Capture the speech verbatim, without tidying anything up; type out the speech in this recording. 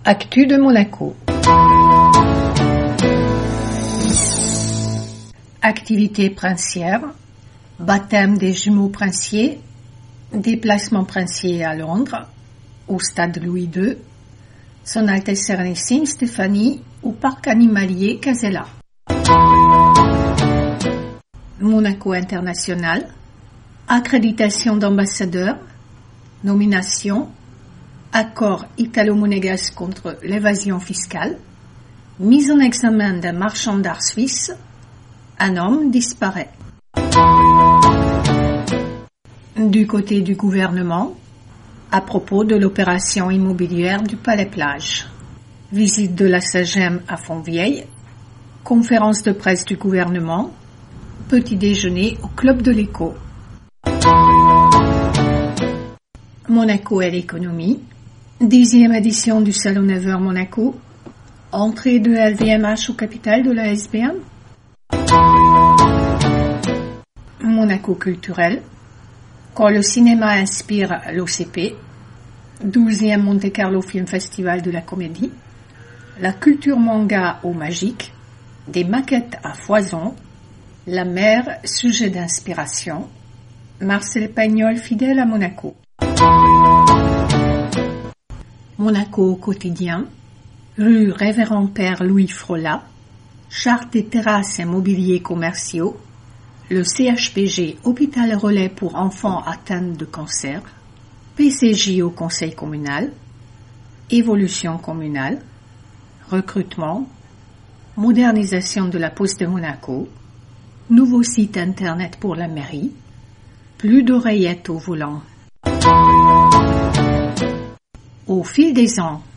Actu de Monaco. Activités princières, baptême des jumeaux princiers, déplacement princier à Londres, au stade Louis deux, Son Altesse Sérénissime Stéphanie au parc animalier Casella. Monaco International, accréditation d'ambassadeur, nomination, accord italo-monégasque contre l'évasion fiscale, mise en examen d'un marchand d'art suisse, un homme disparaît. Du côté du gouvernement, à propos de l'opération immobilière du Palais-Plage, visite de la SAGEM à Fontvieille, conférence de presse du gouvernement, petit déjeuner au Club de l'Écho. Monaco et l'économie, dixième édition du Salon Never Monaco, entrée de L V M H au capital de la S B M. Monaco culturel, quand le cinéma inspire l'O C P, douzième Monte Carlo Film Festival de la comédie, la culture manga au magique, des maquettes à foison, la mer sujet d'inspiration, Marcel Pagnol fidèle à Monaco. Monaco au quotidien, rue Révérend Père Louis Frola, charte des terrasses et mobiliers commerciaux, le C H P G Hôpital Relais pour enfants atteints de cancer, P C J au conseil communal, évolution communale, recrutement, modernisation de la Poste de Monaco, nouveau site internet pour la mairie, plus d'oreillettes au volant. Au fil des ans,